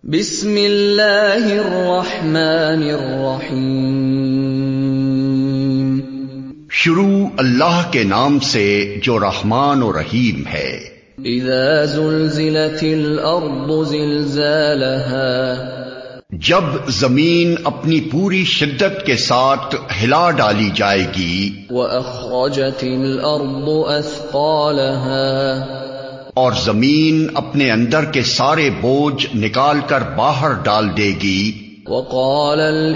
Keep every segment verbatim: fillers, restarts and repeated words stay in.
بسم اللہ الرحمن الرحیم، شروع اللہ کے نام سے جو رحمان و رحیم ہے۔ اذا زلزلت الارض زلزالها، جب زمین اپنی پوری شدت کے ساتھ ہلا ڈالی جائے گی۔ واخرجت الارض اثقالها، اور زمین اپنے اندر کے سارے بوجھ نکال کر باہر ڈال دے گی۔ وقال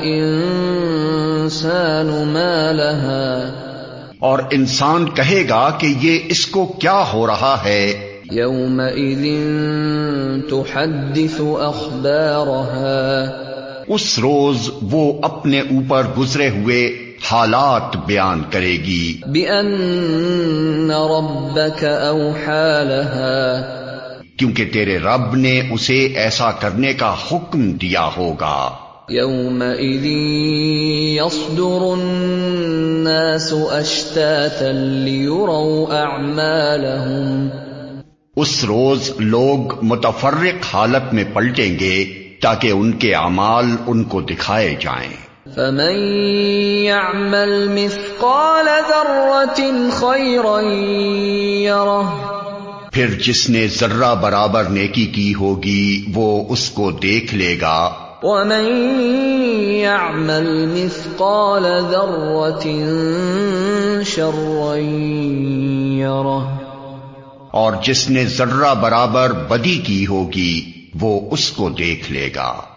الانسان ما لها، اور انسان کہے گا کہ یہ اس کو کیا ہو رہا ہے۔ یومئذ تحدث اخبارها، اس روز وہ اپنے اوپر گزرے ہوئے حالات بیان کرے گی۔ بأن ربك اوحى لها، کیونکہ تیرے رب نے اسے ایسا کرنے کا حکم دیا ہوگا۔ یومئذ یصدر الناس اشتاتا لیروا اعمالهم، اس روز لوگ متفرق حالت میں پلٹیں گے تاکہ ان کے اعمال ان کو دکھائے جائیں۔ فمن يعمل مثقال ذرة خيرا يره، پھر جس نے ذرہ برابر نیکی کی ہوگی وہ اس کو دیکھ لے گا۔ ومن يعمل مثقال ذرة شرا يره، اور جس نے ذرہ برابر بدی کی ہوگی وہ اس کو دیکھ لے گا۔